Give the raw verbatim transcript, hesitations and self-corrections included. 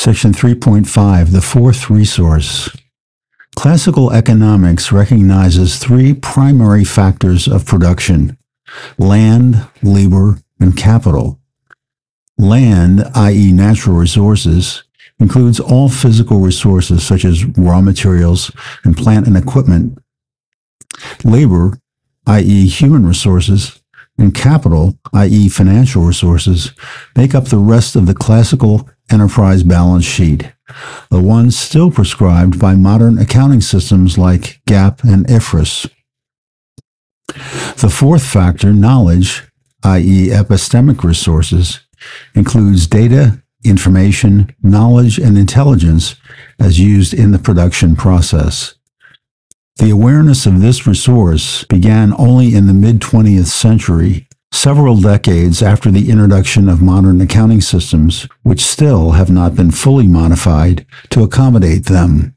Section three point five, the fourth resource. Classical economics recognizes three primary factors of production: land, labor, and capital. Land, that is natural resources, includes all physical resources such as raw materials and plant and equipment. Labor, that is human resources, and capital, that is financial resources, make up the rest of the classical enterprise balance sheet, the ones still prescribed by modern accounting systems like GAAP and I F R S. The fourth factor, knowledge, that is epistemic resources, includes data, information, knowledge, and intelligence as used in the production process. The awareness of this resource began only in the mid-twentieth century, several decades after the introduction of modern accounting systems, which still have not been fully modified to accommodate them.